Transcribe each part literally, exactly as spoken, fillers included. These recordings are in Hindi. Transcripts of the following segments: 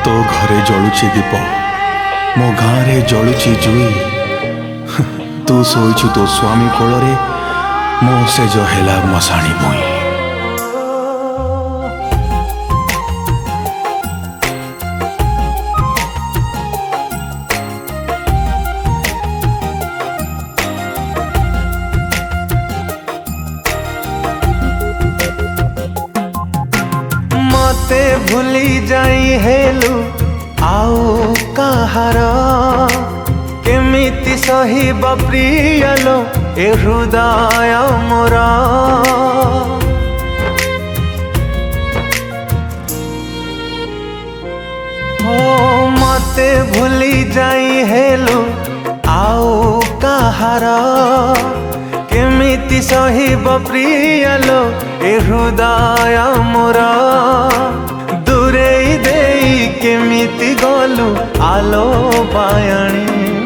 तो घरे जलुची दीप मो गाँव जलुची जुई तू शोचु तो स्वामी कोଳରେ मो सेज हेला मशाणी भुई। मते भूली जाई हेलु आउ कहार केमिति सहिब प्रियलो ए हृदय मोर। ओ मते भूली जाई हेलु आउ कहार केमिति सहिब प्रियलो ए हृदय मोर। दूरे देई केमिति गलु आलो पायाणी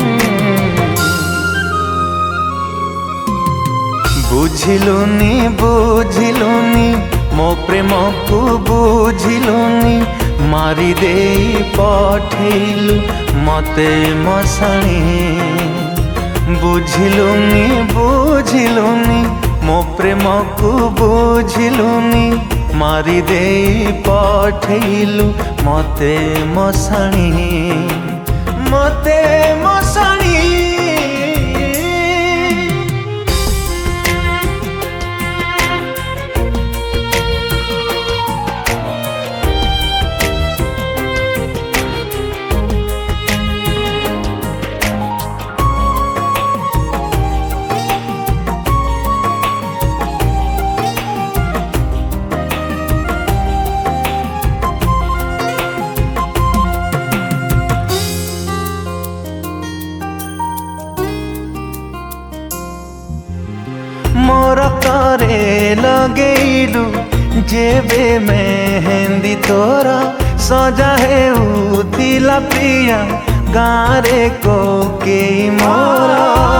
बुझिलुनी बुझिलुनी मो प्रेम को बुझिलुनी मारी देई पठेलु मते मशाणी। बुझिलुनी बुझिलुनी मो प्रेम को बुझिलुनी मारी देई पठेलु मते मशाणी मते मशाणी। मोर करे लगेलु जेबे मेहंदी तोरा सजा हेउथिला प्रिया गारे को के मोरा।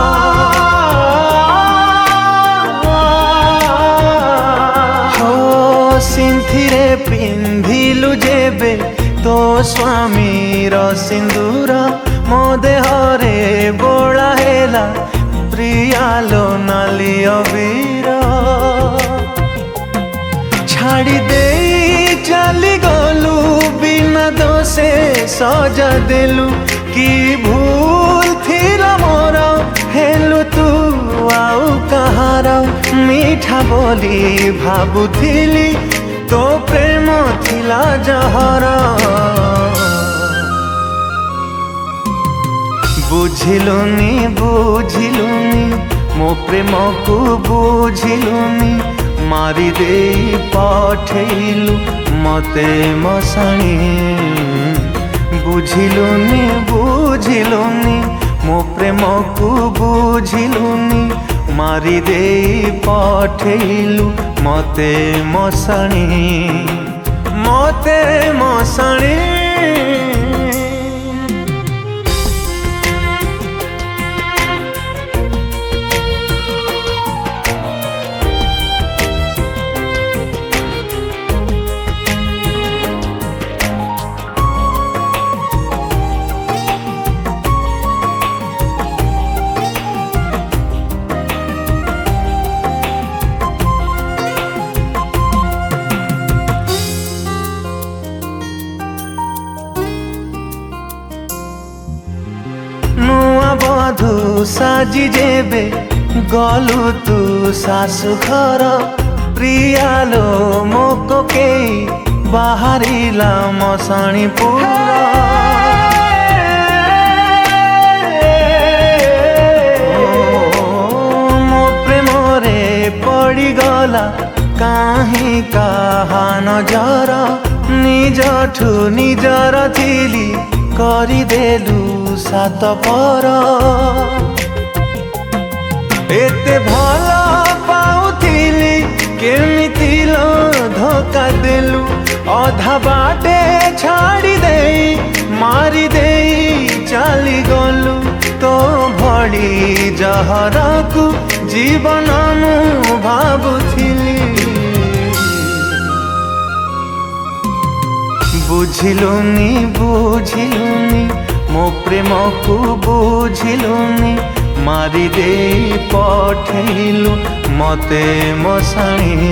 हो सिंथिरे पिंधिलु जेबे तो स्वामीर सिंदूर मो देहरे बोला हेला प्रियालो नाली अबीर। छाड़ी दे चली गलु बिना दोषे सजा देलु कि भूल थिला मोर हेलु तू आउ कहार। मीठा बोली भाबुथिली तो प्रेम थिला जहर। बुझिलुनी बुझिलुनी मो प्रेम को बुझिलुनी मारी देई पठेलु मते मशाणी। बुझिलुनी बुझिलुनी मो प्रेम को बुझिलुनी मारी देई पठेलु मते मशाणी मते मशाणी। नुआ बधु साजी जेबे गलु तू सासु घर प्रियालो मोको के बाहरिला मशाणी पूरा। मो प्रेम रे पड़ी गला काहीं काहा नजर निजठु निजर थिली करिदेलु सात पर। एते भला पाउथिली केमिति लो धोखा देलु अधा बाटे छाड़ी देई मारी देई चली गलु तो भड़ी जहर को जीवन मु भाबुथिली। बुझिलुनी बुझिलुनी मो प्रेम को बुझिलुनी मारी दे पठेलु मते मशाणी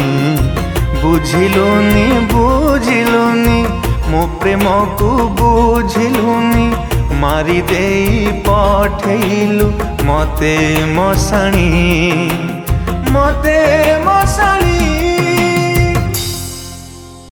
बुझिलुनी बुझिलुनी मो प्रेम को बुझिलुनी मारी दे पठेलु मते मशाणी मते मशाणी।